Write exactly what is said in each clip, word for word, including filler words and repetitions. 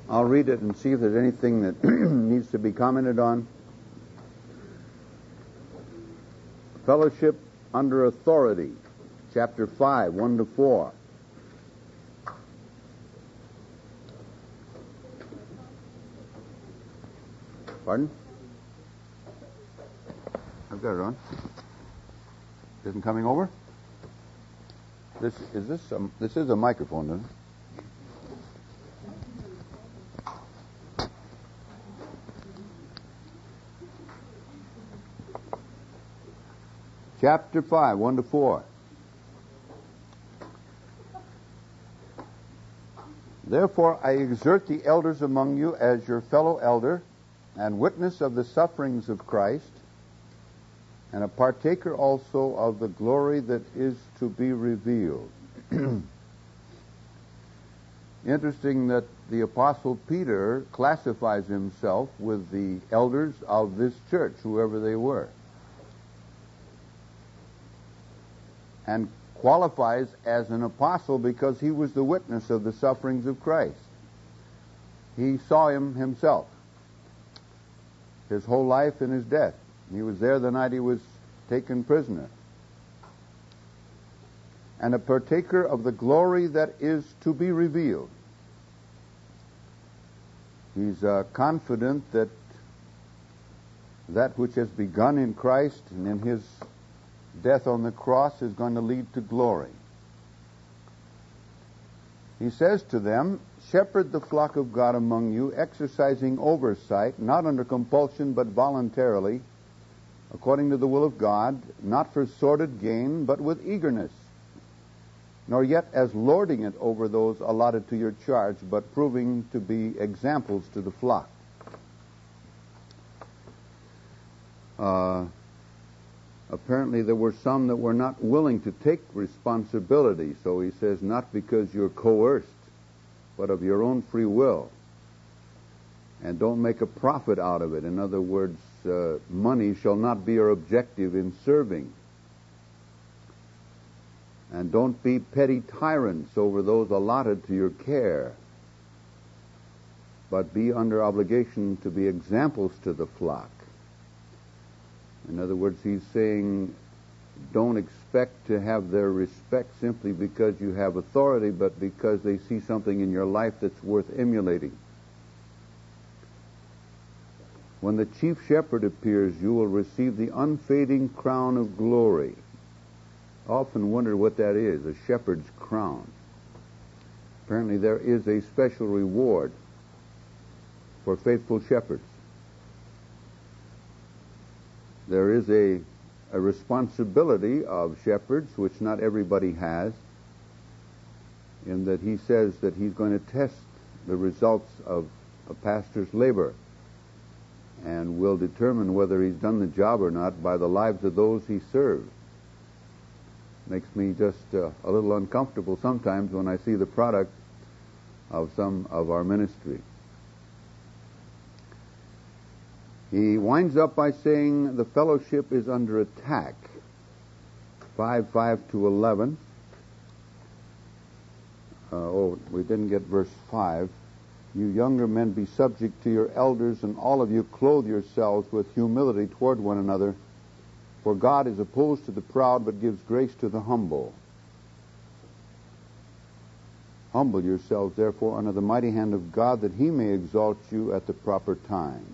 I'll read it and see if there's anything that needs to be commented on. Fellowship under authority, chapter five, one to four. Pardon? I've got it on. Isn't coming over? This is this um, this is a microphone, isn't it? Chapter five, one to four. Therefore I exhort the elders among you as your fellow elder and witness of the sufferings of Christ, and a partaker also of the glory that is to be revealed. Interesting that the Apostle Peter classifies himself with the elders of this church, whoever they were, and qualifies as an apostle because he was the witness of the sufferings of Christ. He saw him himself, his whole life and his death. He was there the night he was taken prisoner. And a partaker of the glory that is to be revealed. He's uh, confident that that which has begun in Christ and in his death on the cross is going to lead to glory. He says to them, shepherd the flock of God among you, exercising oversight, not under compulsion, but voluntarily, according to the will of God, not for sordid gain, but with eagerness, nor yet as lording it over those allotted to your charge, but proving to be examples to the flock. Uh, apparently there were some that were not willing to take responsibility, so he says, not because you're coerced, but of your own free will. And don't make a profit out of it. In other words, uh, money shall not be your objective in serving. And don't be petty tyrants over those allotted to your care, but be under obligation to be examples to the flock. In other words, he's saying, don't expect to have their respect simply because you have authority, but because they see something in your life that's worth emulating. When the chief shepherd appears, you will receive the unfading crown of glory. I often wondered what that is, a shepherd's crown. Apparently there is a special reward for faithful shepherds. There is a, a responsibility of shepherds, which not everybody has, in that he says that he's going to test the results of a pastor's labor and will determine whether he's done the job or not by the lives of those he serves. Makes me just uh, a little uncomfortable sometimes when I see the product of some of our ministry. He winds up by saying the fellowship is under attack. five, five to eleven. Uh, oh, we didn't get verse five. You younger men, be subject to your elders, and all of you clothe yourselves with humility toward one another. For God is opposed to the proud, but gives grace to the humble. Humble yourselves, therefore, under the mighty hand of God, that he may exalt you at the proper time.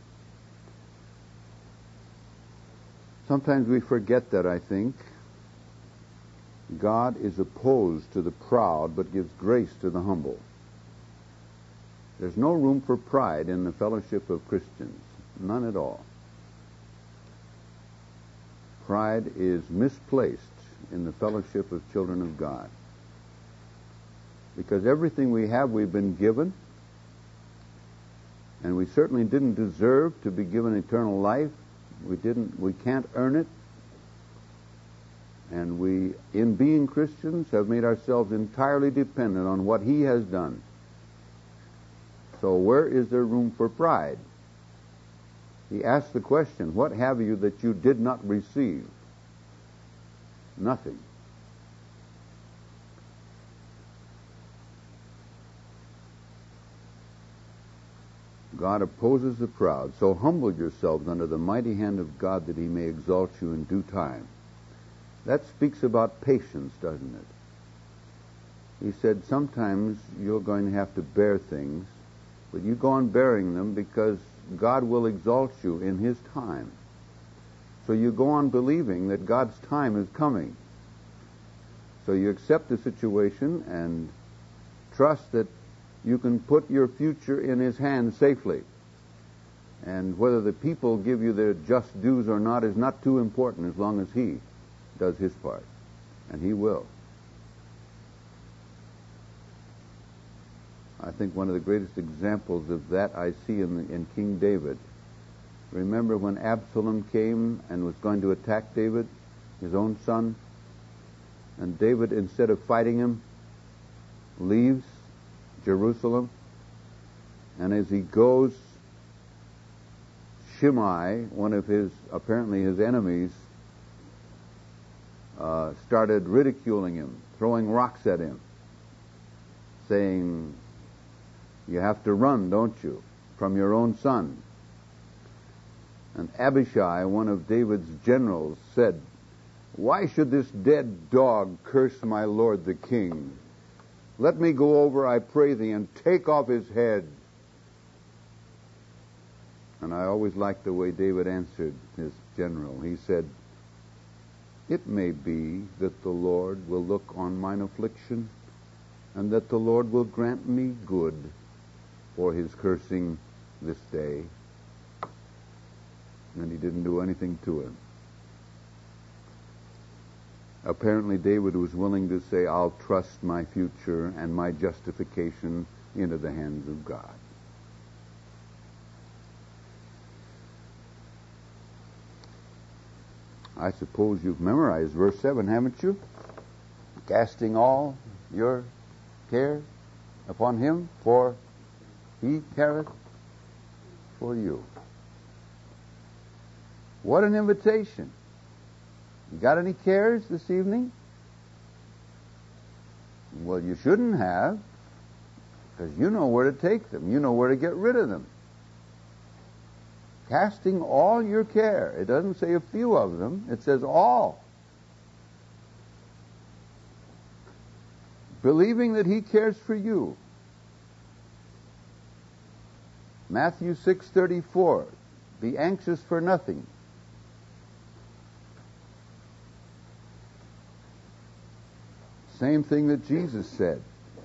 Sometimes we forget that, I think. God is opposed to the proud, but gives grace to the humble. There's no room for pride in the fellowship of Christians. None at all. Pride is misplaced in the fellowship of children of God. Because everything we have, we've been given, and we certainly didn't deserve to be given eternal life. We didn't, we can't earn it. And we, in being Christians, have made ourselves entirely dependent on what he has done. So where is there room for pride? He asked the question, what have you that you did not receive? Nothing. God opposes the proud, so humble yourselves under the mighty hand of God that he may exalt you in due time. That speaks about patience, doesn't it? He said sometimes you're going to have to bear things, but you go on bearing them because God will exalt you in his time. So you go on believing that God's time is coming. So you accept the situation and trust that you can put your future in his hands safely. And whether the people give you their just dues or not is not too important as long as he does his part. And he will. I think one of the greatest examples of that I see in, the, in King David. Remember when Absalom came and was going to attack David, his own son? And David, instead of fighting him, leaves Jerusalem. And as he goes, Shimei, one of his, apparently his enemies, uh, started ridiculing him, throwing rocks at him, saying, "You have to run, don't you, from your own son?" And Abishai, one of David's generals, said, "Why should this dead dog curse my lord the king? Let me go over, I pray thee, and take off his head." And I always liked the way David answered his general. He said, "It may be that the Lord will look on mine affliction, and that the Lord will grant me good for his cursing this day." And he didn't do anything to him. Apparently David was willing to say, "I'll trust my future and my justification into the hands of God." I suppose you've memorized verse seven, haven't you? Casting all your care upon him, for he careth for you. What an invitation. You got any cares this evening? Well, you shouldn't have, because you know where to take them. You know where to get rid of them. Casting all your care. It doesn't say a few of them. It says all. Believing that he cares for you. Matthew six thirty-four. Be anxious for nothing. Same thing that Jesus said.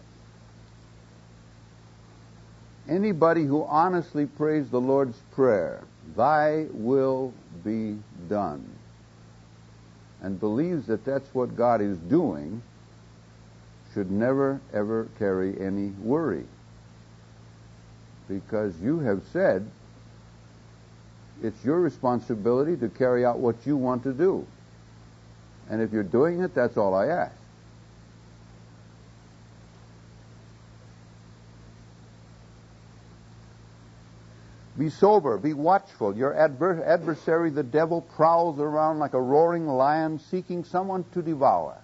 Anybody who honestly prays the Lord's Prayer, "Thy will be done," and believes that that's what God is doing, should never, ever carry any worry. Because you have said it's your responsibility to carry out what you want to do. And if you're doing it, that's all I ask. Be sober, be watchful. Your adver- adversary, the devil, prowls around like a roaring lion seeking someone to devour.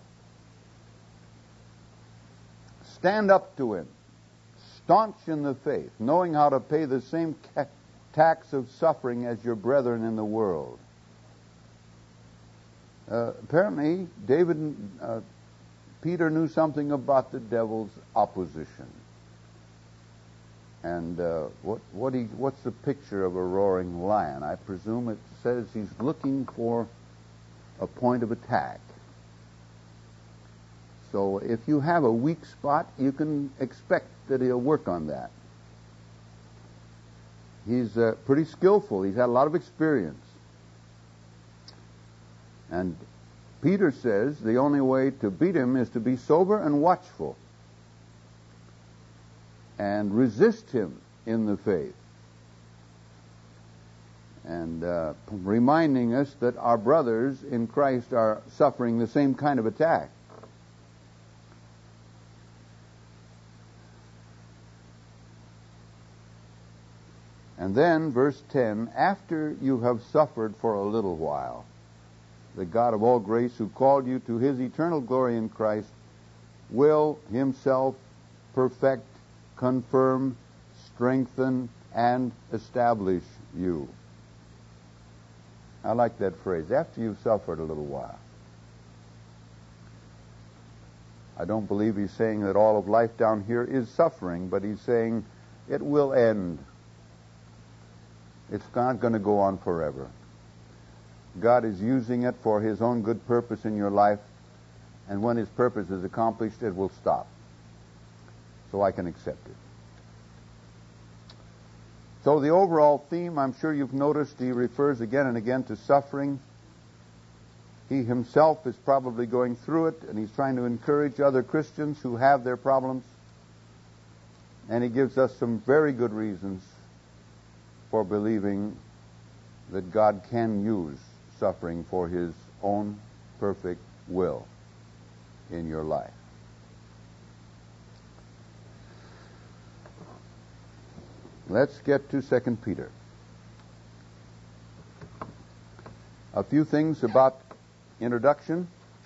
Stand up to him, staunch in the faith, knowing how to pay the same ca- tax of suffering as your brethren in the world. Uh, apparently, David, uh, Peter knew something about the devil's opposition. And uh, what, what he, what's the picture of a roaring lion? I presume it says he's looking for a point of attack. So if you have a weak spot, you can expect that he'll work on that. He's uh, pretty skillful. He's had a lot of experience. And Peter says the only way to beat him is to be sober and watchful, and resist him in the faith. And uh, reminding us that our brothers in Christ are suffering the same kind of attack. And then, verse ten, after you have suffered for a little while, the God of all grace, who called you to his eternal glory in Christ, will himself perfect, confirm, strengthen, and establish you. I like that phrase, after you've suffered a little while. I don't believe he's saying that all of life down here is suffering, but he's saying it will end. It's not going to go on forever. God is using it for his own good purpose in your life, and when his purpose is accomplished, it will stop. So I can accept it. So the overall theme, I'm sure you've noticed, he refers again and again to suffering. He himself is probably going through it, and he's trying to encourage other Christians who have their problems. And he gives us some very good reasons for believing that God can use suffering for his own perfect will in your life. Let's get to Second Peter. A few things about introduction.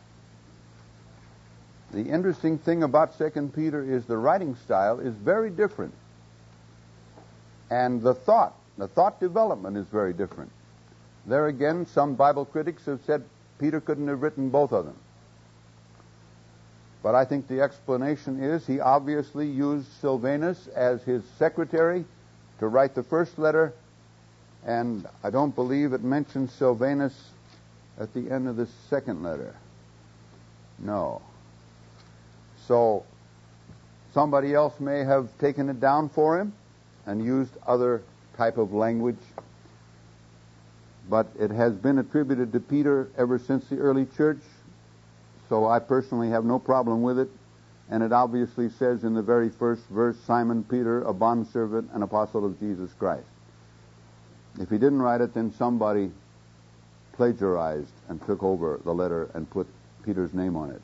The interesting thing about Second Peter is the writing style is very different. And the thought, the thought development is very different. There again, some Bible critics have said Peter couldn't have written both of them. But I think the explanation is he obviously used Silvanus as his secretary to write the first letter, and I don't believe it mentions Silvanus at the end of the second letter. No. So somebody else may have taken it down for him and used other type of language, but it has been attributed to Peter ever since the early church, so I personally have no problem with it. And it obviously says in the very first verse, Simon Peter, a bondservant and apostle of Jesus Christ. If he didn't write it, then somebody plagiarized and took over the letter and put Peter's name on it.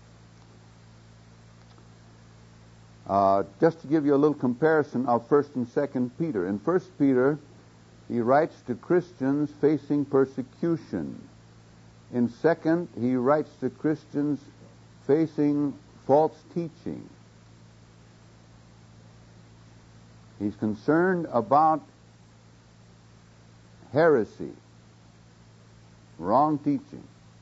Uh, just to give you a little comparison of First and Second Peter. In First Peter, he writes to Christians facing persecution. In Second, he writes to Christians facing false teaching. He's concerned about heresy, wrong teaching.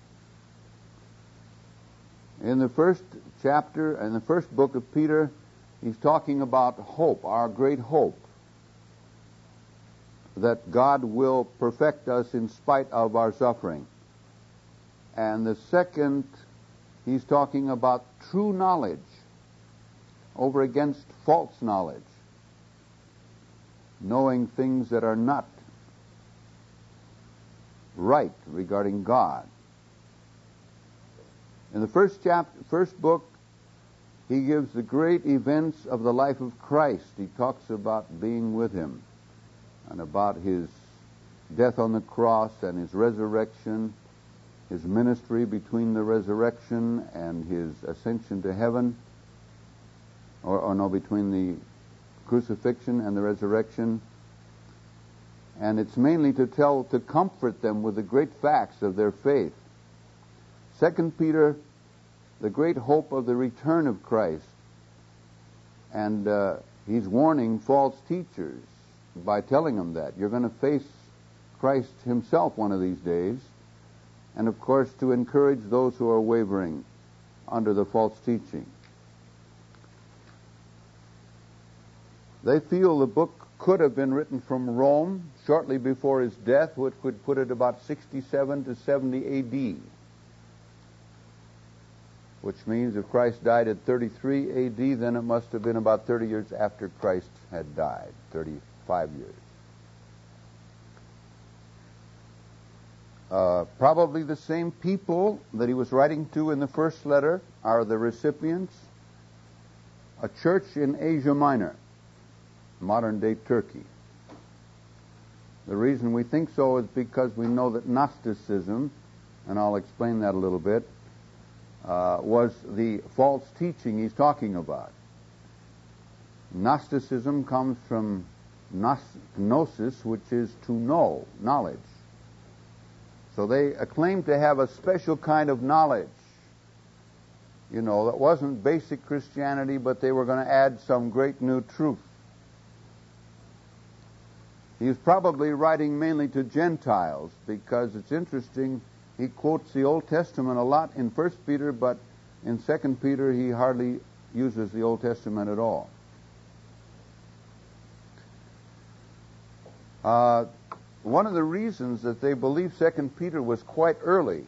In the first chapter, in the first book of Peter, he's talking about hope, our great hope, that God will perfect us in spite of our suffering. And the second, he's talking about true knowledge over against false knowledge, knowing things that are not right regarding God. In the first chapter, first book, he gives the great events of the life of Christ. He talks about being with him and about his death on the cross and his resurrection, his ministry between the resurrection and his ascension to heaven, or, or no, between the crucifixion and the resurrection. And it's mainly to tell, to comfort them with the great facts of their faith. Second Peter, the great hope of the return of Christ. And uh, he's warning false teachers by telling them that you're going to face Christ himself one of these days. And of course, to encourage those who are wavering under the false teaching. They feel the book could have been written from Rome shortly before his death, which would put it about sixty-seven to seventy A D, which means if Christ died at thirty-three A D, then it must have been about thirty years after Christ had died, thirty-five years. Uh, probably the same people that he was writing to in the first letter are the recipients. A church in Asia Minor, modern-day Turkey. The reason we think so is because we know that Gnosticism, and I'll explain that a little bit, uh, was the false teaching he's talking about. Gnosticism comes from gnosis, which is to know, knowledge. So they claim to have a special kind of knowledge, you know, that wasn't basic Christianity, but they were going to add some great new truth. He's probably writing mainly to Gentiles, because it's interesting, he quotes the Old Testament a lot in First Peter, but in Second Peter he hardly uses the Old Testament at all. Uh, one of the reasons that they believe Second Peter was quite early,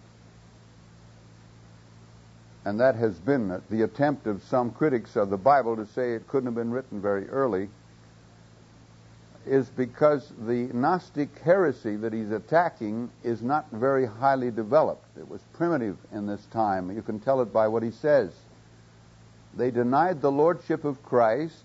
and that has been the attempt of some critics of the Bible to say it couldn't have been written very early, is because the Gnostic heresy that he's attacking is not very highly developed. It was primitive in this time. You can tell it by what he says. They denied the lordship of Christ.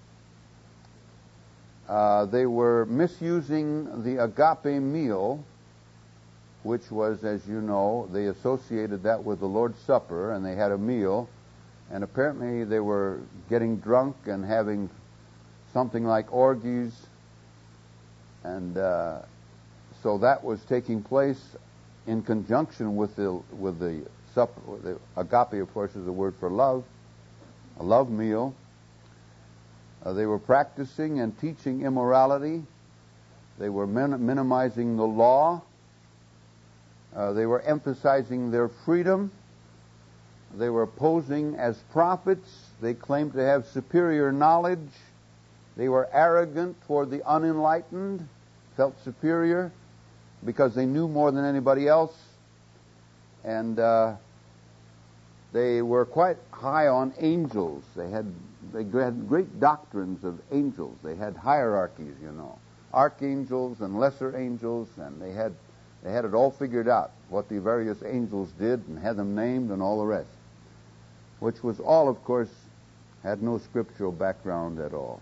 Uh, they were misusing the agape meal, which was, as you know, they associated that with the Lord's Supper, and they had a meal, and apparently they were getting drunk and having something like orgies, and uh, so that was taking place in conjunction with the with the supper. The agape, of course, is the word for love, a love meal. Uh, they were practicing and teaching immorality. They were min- minimizing the law. Uh, they were emphasizing their freedom. They were posing as prophets. They claimed to have superior knowledge. They were arrogant toward the unenlightened, felt superior because they knew more than anybody else. And uh, they were quite high on angels. They had, they had great doctrines of angels. They had hierarchies, you know, archangels and lesser angels, and they had they had it all figured out, what the various angels did, and had them named and all the rest, which was all, of course, had no scriptural background at all.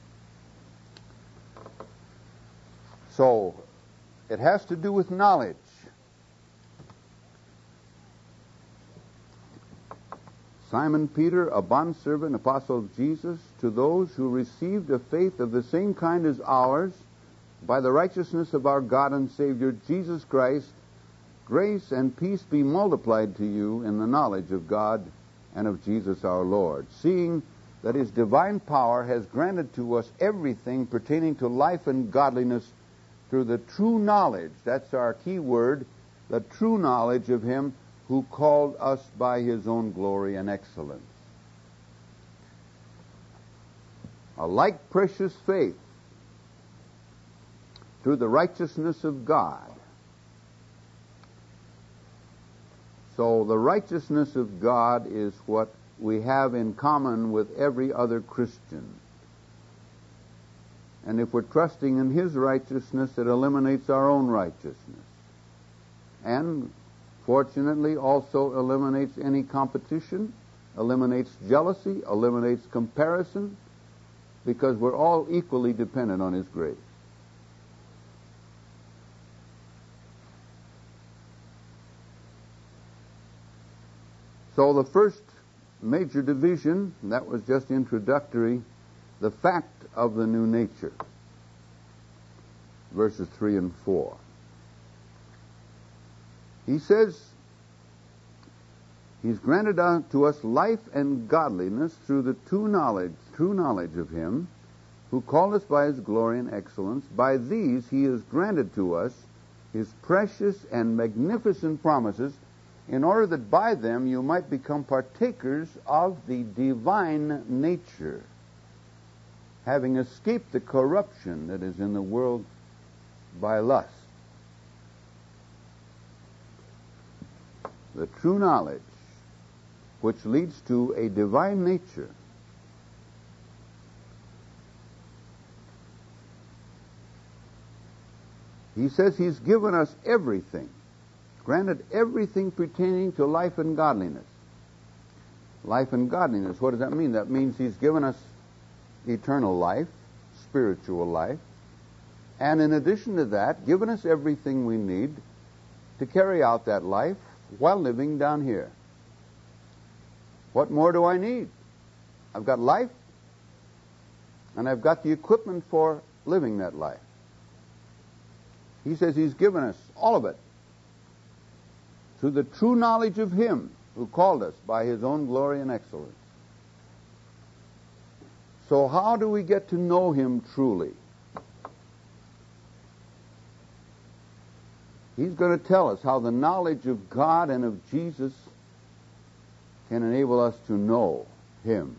So, it has to do with knowledge. Simon Peter, a bondservant, apostle of Jesus, to those who received a faith of the same kind as ours, by the righteousness of our God and Savior, Jesus Christ, grace and peace be multiplied to you in the knowledge of God and of Jesus our Lord, seeing that His divine power has granted to us everything pertaining to life and godliness through the true knowledge, that's our key word, the true knowledge of Him who called us by His own glory and excellence. A like precious faith through the righteousness of God. So the righteousness of God is what we have in common with every other Christian. And if we're trusting in His righteousness, it eliminates our own righteousness. And fortunately also eliminates any competition, eliminates jealousy, eliminates comparison, because we're all equally dependent on His grace. So the first major division, that was just introductory, the fact of the new nature, verses three and four. He says, He's granted to us life and godliness through the true knowledge, true knowledge of Him who called us by His glory and excellence. By these He has granted to us His precious and magnificent promises, in order that by them you might become partakers of the divine nature, having escaped the corruption that is in the world by lust. The true knowledge which leads to a divine nature. He says He's given us everything, granted everything pertaining to life and godliness. Life and godliness, what does that mean? That means He's given us eternal life, spiritual life, and in addition to that, given us everything we need to carry out that life while living down here. What more do I need? I've got life, and I've got the equipment for living that life. He says He's given us all of it through the true knowledge of Him who called us by His own glory and excellence. So how do we get to know Him truly? He's going to tell us how the knowledge of God and of Jesus can enable us to know Him.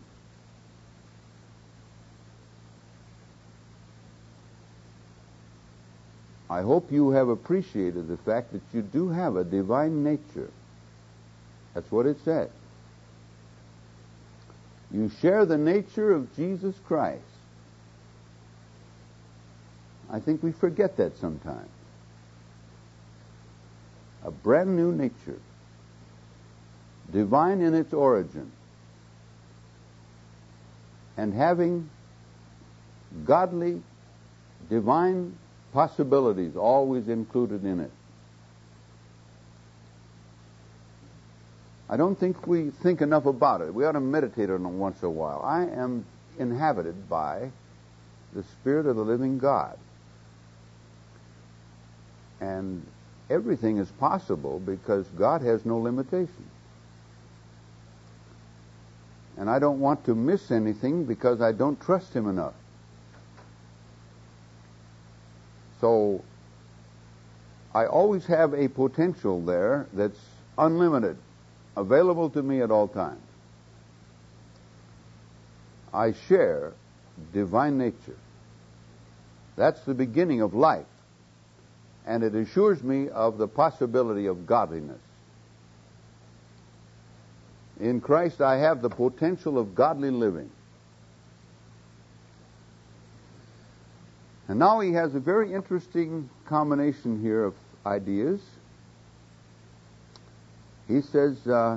I hope you have appreciated the fact that you do have a divine nature. That's what it says. You share the nature of Jesus Christ. I think we forget that sometimes. A brand new nature, divine in its origin, and having godly, divine possibilities always included in it. I don't think we think enough about it. We ought to meditate on it once in a while. I am inhabited by the Spirit of the living God. And everything is possible because God has no limitation. And I don't want to miss anything because I don't trust Him enough. So I always have a potential there that's unlimited, available to me at all times. I share divine nature. That's the beginning of life. And it assures me of the possibility of godliness. In Christ I have the potential of godly living. And now he has a very interesting combination here of ideas. He says, uh,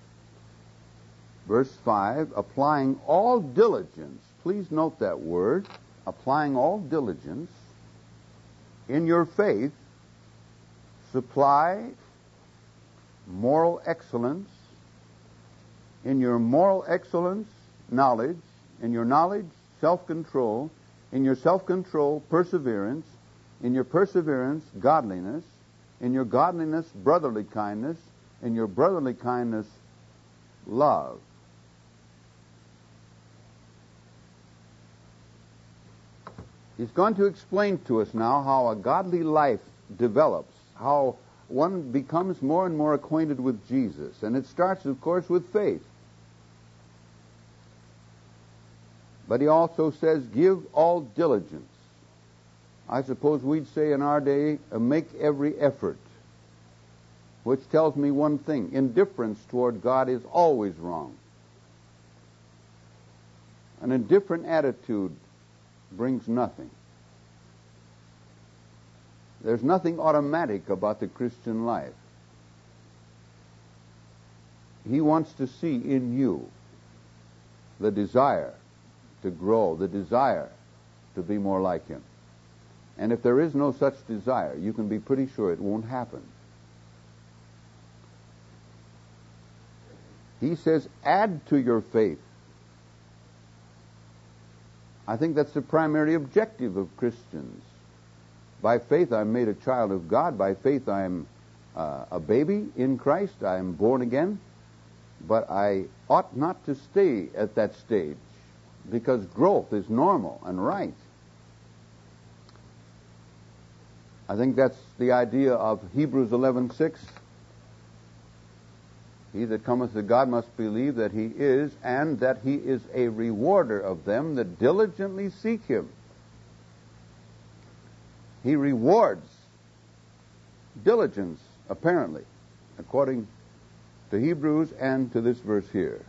verse five, applying all diligence, please note that word, applying all diligence, in your faith, supply moral excellence, in your moral excellence, knowledge, in your knowledge, self-control, in your self-control, perseverance, in your perseverance, godliness, in your godliness, brotherly kindness, in your brotherly kindness, love. He's going to explain to us now how a godly life develops, how one becomes more and more acquainted with Jesus. And it starts, of course, with faith. But he also says, give all diligence. I suppose we'd say in our day, uh, make every effort. Which tells me one thing. Indifference toward God is always wrong. An indifferent attitude brings nothing. There's nothing automatic about the Christian life. He wants to see in you the desire to grow, the desire to be more like Him. And if there is no such desire, you can be pretty sure it won't happen. He says, add to your faith. I think that's the primary objective of Christians. By faith I'm made a child of God. By faith I'm uh, a baby in Christ. I am born again. But I ought not to stay at that stage, because growth is normal and right. I think that's the idea of Hebrews eleven six. He that cometh to God must believe that He is, and that He is a rewarder of them that diligently seek Him. He rewards diligence, apparently, according to Hebrews and to this verse here.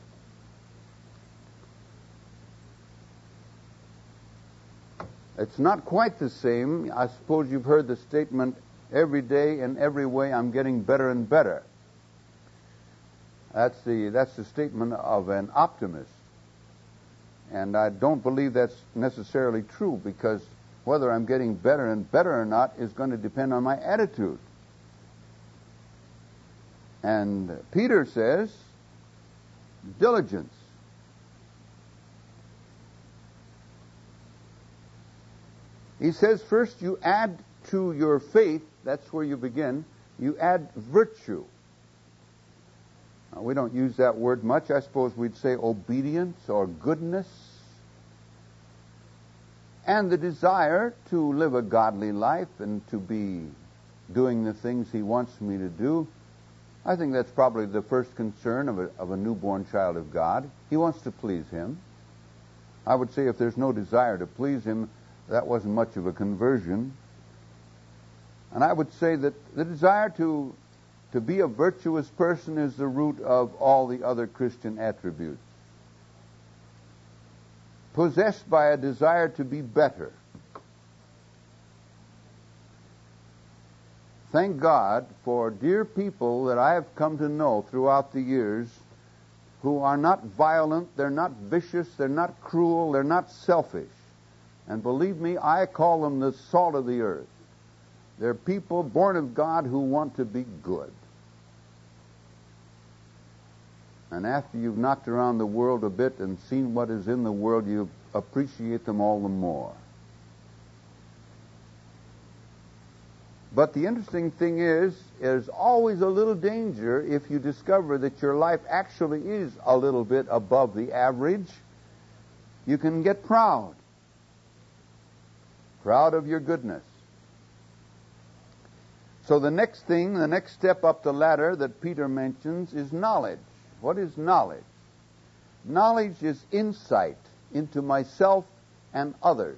It's not quite the same. I suppose you've heard the statement, every day in every way I'm getting better and better. That's the, that's the statement of an optimist. And I don't believe that's necessarily true, because whether I'm getting better and better or not is going to depend on my attitude. And Peter says, diligence. He says, first you add to your faith, that's where you begin, you add virtue. Now, we don't use that word much. I suppose we'd say obedience or goodness. And the desire to live a godly life and to be doing the things He wants me to do. I think that's probably the first concern of a, of a newborn child of God. He wants to please Him. I would say if there's no desire to please Him, that wasn't much of a conversion. And I would say that the desire to, to be a virtuous person is the root of all the other Christian attributes. Possessed by a desire to be better. Thank God for dear people that I have come to know throughout the years who are not violent, they're not vicious, they're not cruel, they're not selfish. And believe me, I call them the salt of the earth. They're people born of God who want to be good. And after you've knocked around the world a bit and seen what is in the world, you appreciate them all the more. But the interesting thing is, there's always a little danger if you discover that your life actually is a little bit above the average. You can get proud. Proud of your goodness. So the next thing, the next step up the ladder that Peter mentions is knowledge. What is knowledge? Knowledge is insight into myself and others.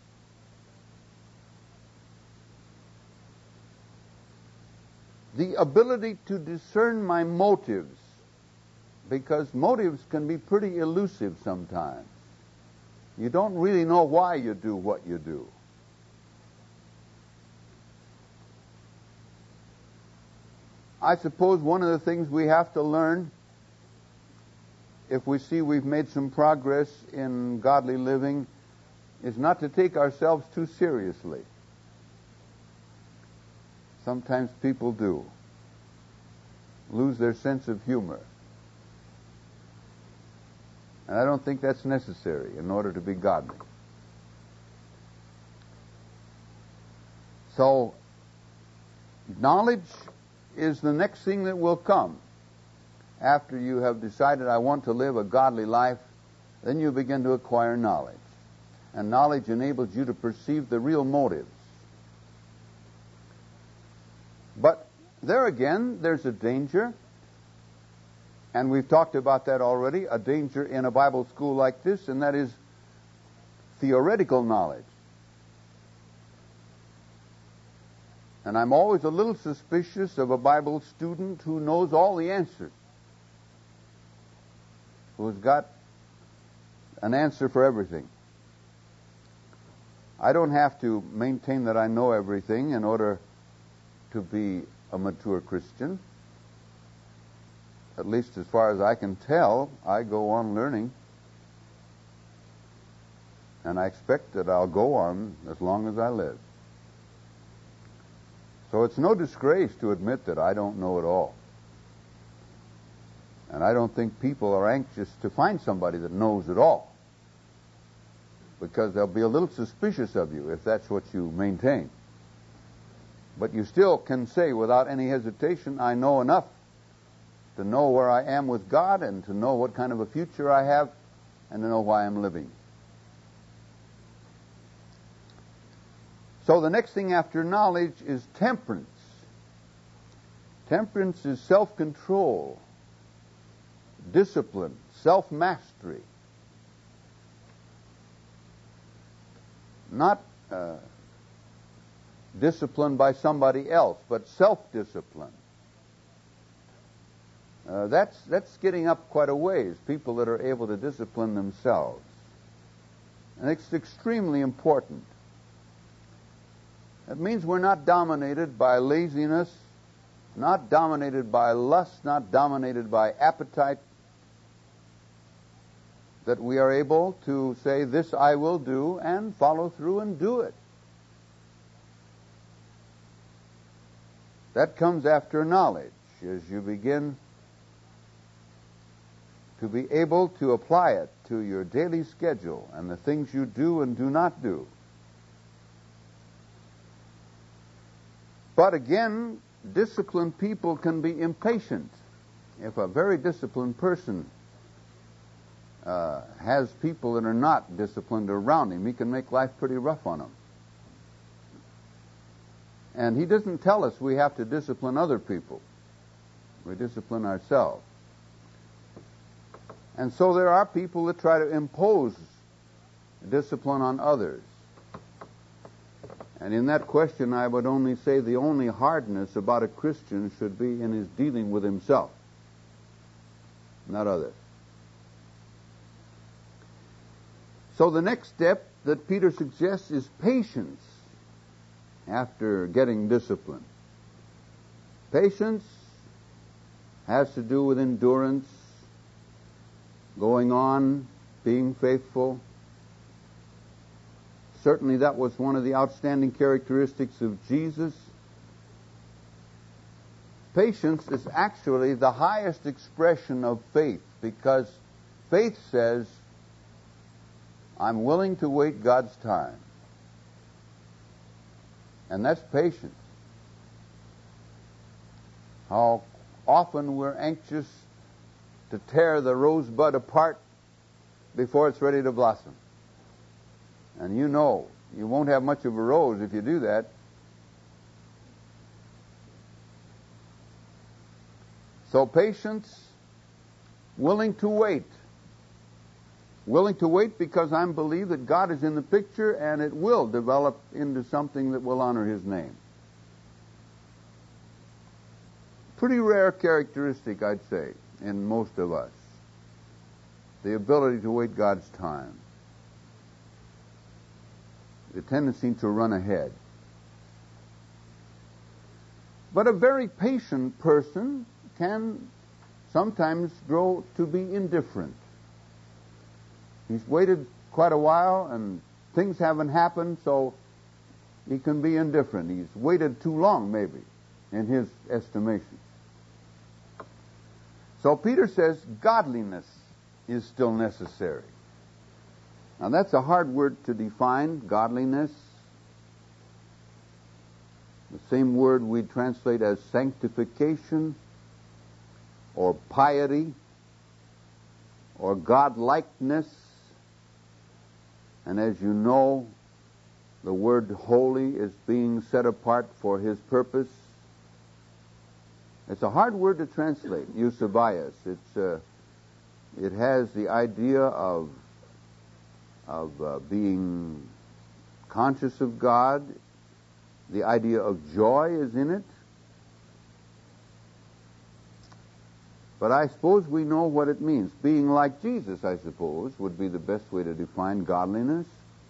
The ability to discern my motives, because motives can be pretty elusive sometimes. You don't really know why you do what you do. I suppose one of the things we have to learn, if we see we've made some progress in godly living, is not to take ourselves too seriously. Sometimes people do. Lose their sense of humor. And I don't think that's necessary in order to be godly. So, knowledge is the next thing that will come. After you have decided, I want to live a godly life, then you begin to acquire knowledge. And knowledge enables you to perceive the real motives. But there again, there's a danger, and we've talked about that already, a danger in a Bible school like this, and that is theoretical knowledge. And I'm always a little suspicious of a Bible student who knows all the answers, who's got an answer for everything. I don't have to maintain that I know everything in order to be a mature Christian. At least as far as I can tell, I go on learning. And I expect that I'll go on as long as I live. So it's no disgrace to admit that I don't know it all. And I don't think people are anxious to find somebody that knows it all, because they'll be a little suspicious of you if that's what you maintain. But you still can say without any hesitation, I know enough to know where I am with God and to know what kind of a future I have and to know why I'm living. So the next thing after knowledge is temperance. Temperance is self-control, discipline, self-mastery. Not uh, discipline by somebody else, but self-discipline. Uh, that's, that's getting up quite a ways, people that are able to discipline themselves. And it's extremely important. That means we're not dominated by laziness, not dominated by lust, not dominated by appetite, that we are able to say, this I will do, and follow through and do it. That comes after knowledge, as you begin to be able to apply it to your daily schedule and the things you do and do not do. But again, disciplined people can be impatient. If a very disciplined person uh, has people that are not disciplined around him, he can make life pretty rough on them. And he doesn't tell us we have to discipline other people. We discipline ourselves. And so there are people that try to impose discipline on others. And in that question, I would only say the only hardness about a Christian should be in his dealing with himself, not others. So the next step that Peter suggests is patience after getting discipline. Patience has to do with endurance, going on, being faithful. Certainly that was one of the outstanding characteristics of Jesus. Patience is actually the highest expression of faith, because faith says, I'm willing to wait God's time. And that's patience. How often we're anxious to tear the rosebud apart before it's ready to blossom. And you know, you won't have much of a rose if you do that. So patience, willing to wait. Willing to wait because I believe that God is in the picture and it will develop into something that will honor His name. Pretty rare characteristic, I'd say, in most of us. The ability to wait God's time. The tendency to run ahead. But a very patient person can sometimes grow to be indifferent. He's waited quite a while and things haven't happened, so he can be indifferent. He's waited too long, maybe, in his estimation. So Peter says godliness is still necessary. Now that's a hard word to define, godliness. The same word we translate as sanctification or piety or godlikeness. And as you know, the word holy is being set apart for His purpose. It's a hard word to translate, eusebias. It's uh, it has the idea of of uh, being conscious of God. The idea of joy is in it. But I suppose we know what it means. Being like Jesus, I suppose, would be the best way to define godliness.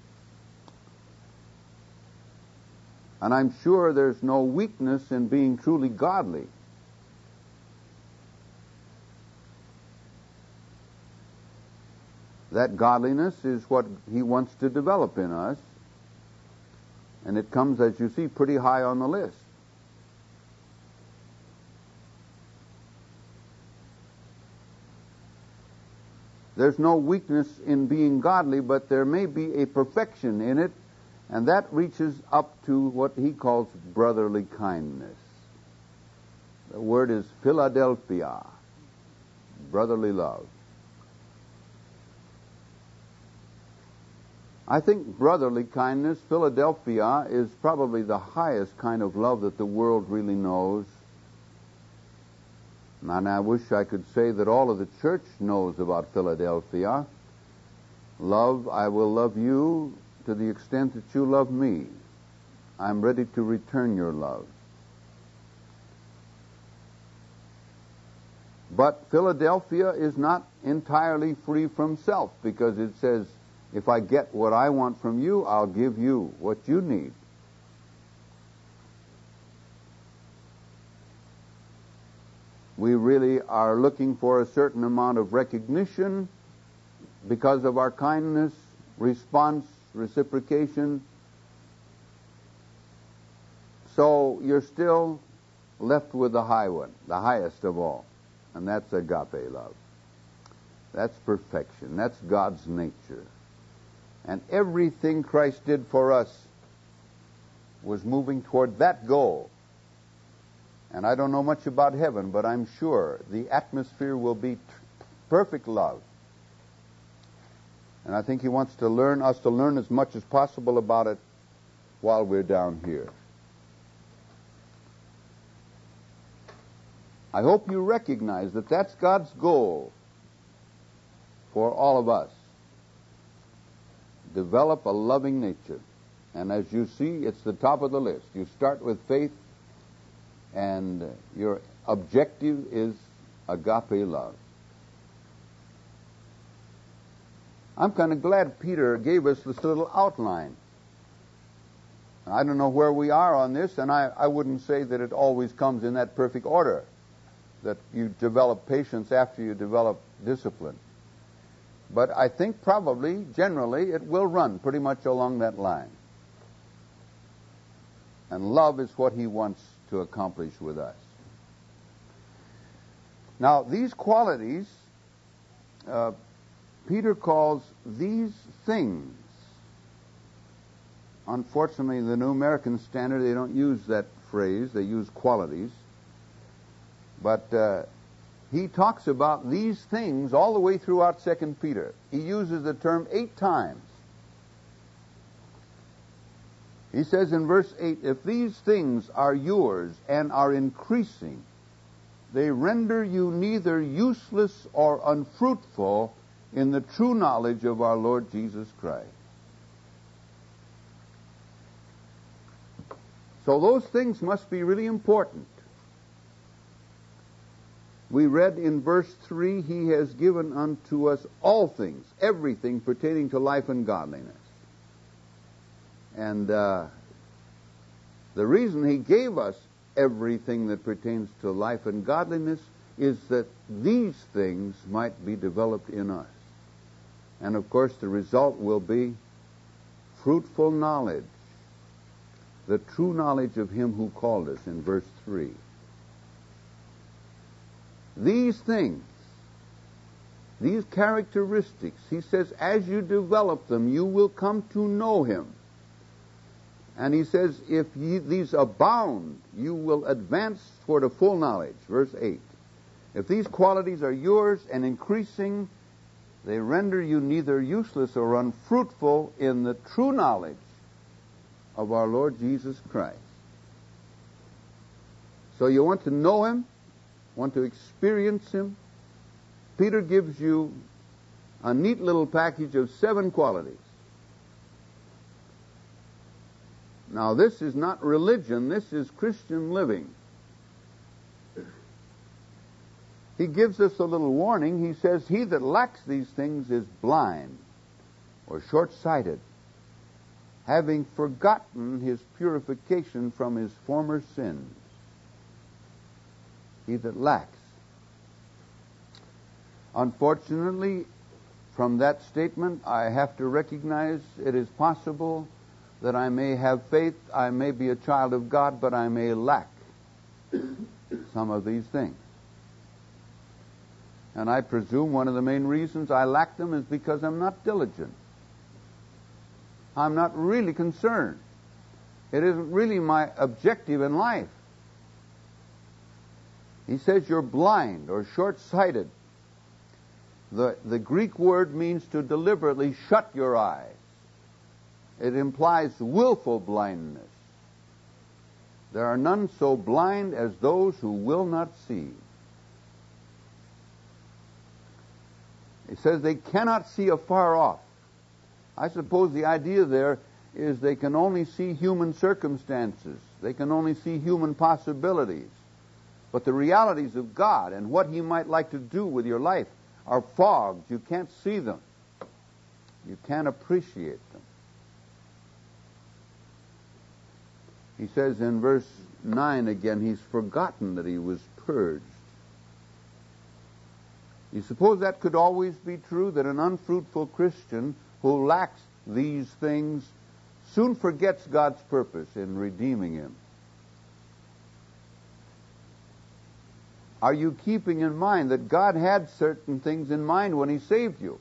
And I'm sure there's no weakness in being truly godly. That godliness is what He wants to develop in us. And it comes, as you see, pretty high on the list. There's no weakness in being godly, but there may be a perfection in it, and that reaches up to what he calls brotherly kindness. The word is Philadelphia, brotherly love. I think brotherly kindness, Philadelphia, is probably the highest kind of love that the world really knows. And I wish I could say that all of the church knows about Philadelphia. Love, I will love you to the extent that you love me. I'm ready to return your love. But Philadelphia is not entirely free from self, because it says, if I get what I want from you, I'll give you what you need. We really are looking for a certain amount of recognition because of our kindness, response, reciprocation. So you're still left with the high one, the highest of all, and that's agape love. That's perfection. That's God's nature. And everything Christ did for us was moving toward that goal. And I don't know much about heaven, but I'm sure the atmosphere will be t- perfect love. And I think He wants to learn us to learn as much as possible about it while we're down here. I hope you recognize that that's God's goal for all of us. Develop a loving nature. And as you see, it's the top of the list. You start with faith, and your objective is agape love. I'm kind of glad Peter gave us this little outline. I don't know where we are on this, and I, I wouldn't say that it always comes in that perfect order, that you develop patience after you develop discipline. But I think probably, generally, it will run pretty much along that line. And love is what he wants to accomplish with us. Now, these qualities, uh, Peter calls these things. Unfortunately, in the New American Standard, they don't use that phrase. They use qualities. But uh, he talks about these things all the way throughout Second Peter. He uses the term eight times. He says in verse eight, if these things are yours and are increasing, they render you neither useless or unfruitful in the true knowledge of our Lord Jesus Christ. So those things must be really important. We read in verse three, he has given unto us all things, everything pertaining to life and godliness. And uh, the reason he gave us everything that pertains to life and godliness is that these things might be developed in us. And of course the result will be fruitful knowledge, the true knowledge of him who called us in verse three. These things, these characteristics, he says, as you develop them, you will come to know him. And he says, if ye, these abound, you will advance toward a full knowledge. Verse eight. If these qualities are yours and increasing, they render you neither useless or unfruitful in the true knowledge of our Lord Jesus Christ. So you want to know him, want to experience him. Peter gives you a neat little package of seven qualities. Now, this is not religion, this is Christian living. He gives us a little warning. He says, he that lacks these things is blind or short-sighted, having forgotten his purification from his former sins. He that lacks. Unfortunately, from that statement, I have to recognize it is possible that I may have faith, I may be a child of God, but I may lack some of these things. And I presume one of the main reasons I lack them is because I'm not diligent. I'm not really concerned. It isn't really my objective in life. He says you're blind or short-sighted. The, the Greek word means to deliberately shut your eyes. It implies willful blindness. There are none so blind as those who will not see. It says they cannot see afar off. I suppose the idea there is they can only see human circumstances. They can only see human possibilities. But the realities of God and what he might like to do with your life are fogged. You can't see them. You can't appreciate them. He says in verse nine again, he's forgotten that he was purged. You suppose that could always be true, that an unfruitful Christian who lacks these things soon forgets God's purpose in redeeming him? Are you keeping in mind that God had certain things in mind when he saved you?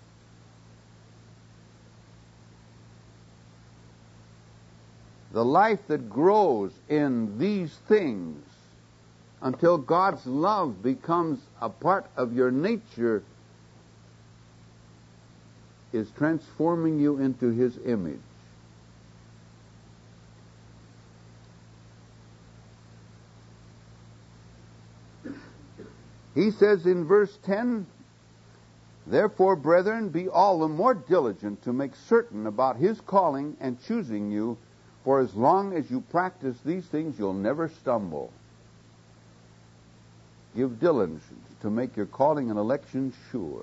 The life that grows in these things until God's love becomes a part of your nature is transforming you into his image. He says in verse ten, "Therefore, brethren, be all the more diligent to make certain about his calling and choosing you, for as long as you practice these things, you'll never stumble." Give diligence to make your calling and election sure.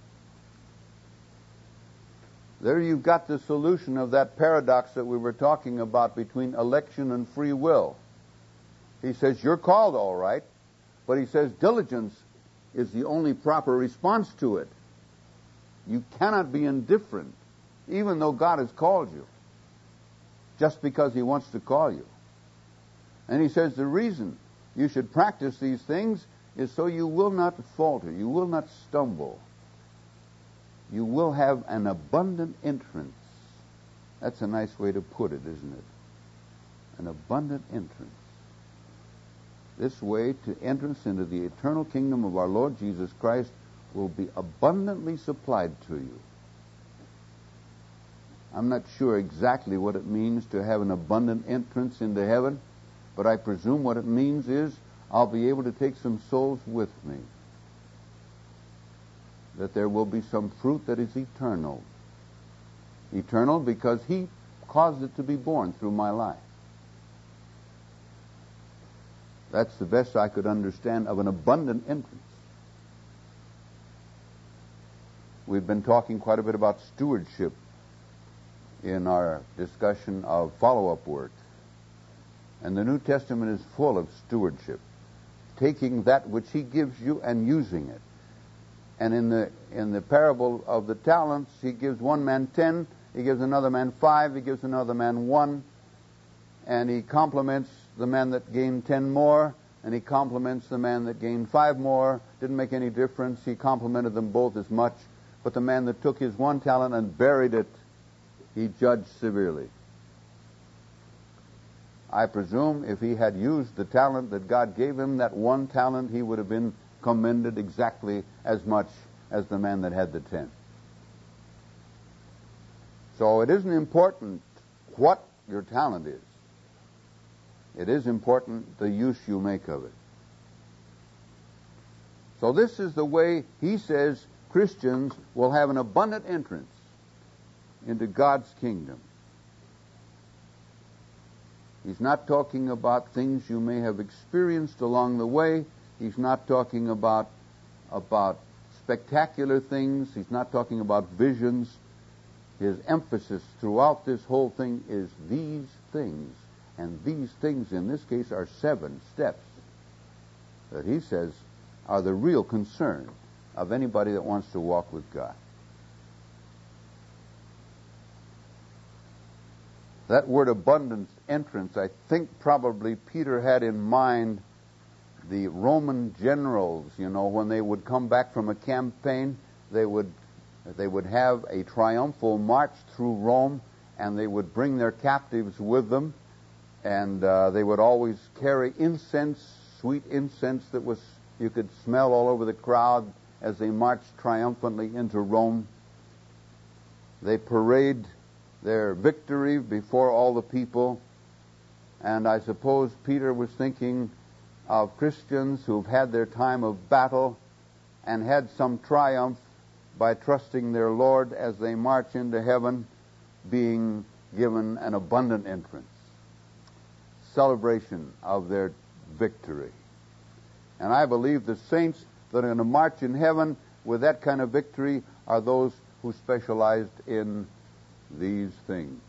There you've got the solution of that paradox that we were talking about between election and free will. He says, you're called all right, but he says diligence is the only proper response to it. You cannot be indifferent, even though God has called you, just because he wants to call you. And he says the reason you should practice these things is so you will not falter, you will not stumble. You will have an abundant entrance. That's a nice way to put it, isn't it? An abundant entrance. This way to entrance into the eternal kingdom of our Lord Jesus Christ will be abundantly supplied to you. I'm not sure exactly what it means to have an abundant entrance into heaven, but I presume what it means is I'll be able to take some souls with me. That there will be some fruit that is eternal. Eternal because he caused it to be born through my life. That's the best I could understand of an abundant entrance. We've been talking quite a bit about stewardship in our discussion of follow-up work. And the New Testament is full of stewardship. Taking that which he gives you and using it. And in the in the parable of the talents, he gives one man ten, he gives another man five, he gives another man one, and he compliments the man that gained ten more, and he compliments the man that gained five more. Didn't make any difference. He complimented them both as much. But the man that took his one talent and buried it, he judged severely. I presume if he had used the talent that God gave him, that one talent, he would have been commended exactly as much as the man that had the ten. So it isn't important what your talent is. It is important the use you make of it. So this is the way he says Christians will have an abundant entrance into God's kingdom. He's not talking about things you may have experienced along the way. He's not talking about, about spectacular things. He's not talking about visions. His emphasis throughout this whole thing is these things. And these things, in this case, are seven steps that he says are the real concern of anybody that wants to walk with God. That word abundance entrance, I think probably Peter had in mind the Roman generals, you know, when they would come back from a campaign, they would they would have a triumphal march through Rome, and they would bring their captives with them, and uh, they would always carry incense, sweet incense that was you could smell all over the crowd as they marched triumphantly into Rome. They parade their victory before all the people, and I suppose Peter was thinking of Christians who've had their time of battle and had some triumph by trusting their Lord as they march into heaven, being given an abundant entrance, celebration of their victory. And I believe the saints that are going to march in heaven with that kind of victory are those who specialized in these things.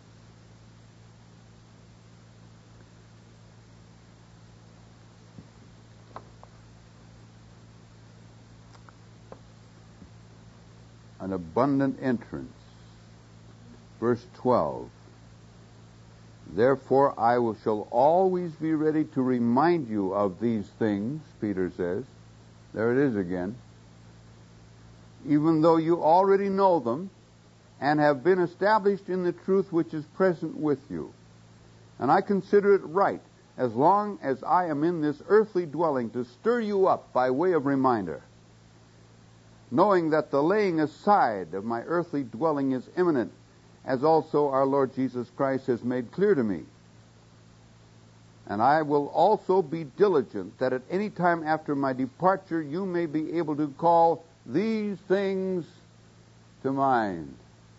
An abundant entrance. Verse twelve. Therefore I will, shall always be ready to remind you of these things, Peter says. There it is again. Even though you already know them and have been established in the truth which is present with you. And I consider it right, as long as I am in this earthly dwelling, to stir you up by way of reminder, knowing that the laying aside of my earthly dwelling is imminent, as also our Lord Jesus Christ has made clear to me. And I will also be diligent that at any time after my departure you may be able to call these things to mind.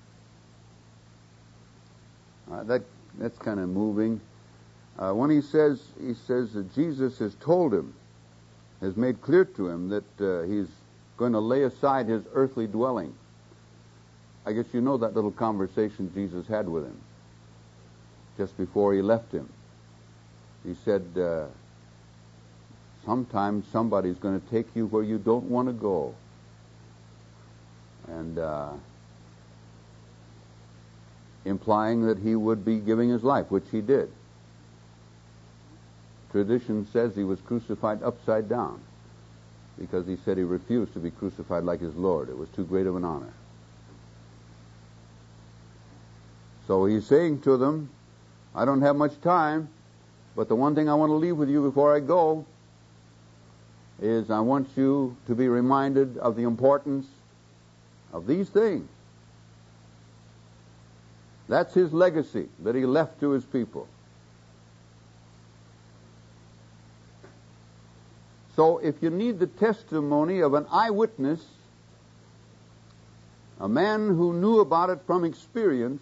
Uh, that that's kind of moving. Uh, when he says he says that Jesus has told him, has made clear to him that uh, he's going to lay aside his earthly dwelling. I guess you know that little conversation Jesus had with him just before he left him. He said, uh, sometimes somebody's going to take you where you don't want to go. And uh, implying that he would be giving his life, which he did. Tradition says he was crucified upside down because he said he refused to be crucified like his Lord. It was too great of an honor. So he's saying to them, I don't have much time, but the one thing I want to leave with you before I go is I want you to be reminded of the importance of these things. That's his legacy that he left to his people. So if you need the testimony of an eyewitness, a man who knew about it from experience,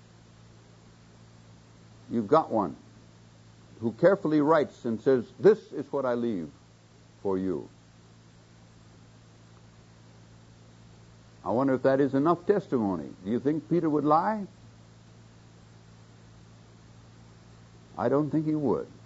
you've got one who carefully writes and says, this is what I leave for you. I wonder if that is enough testimony. Do you think Peter would lie? I don't think he would.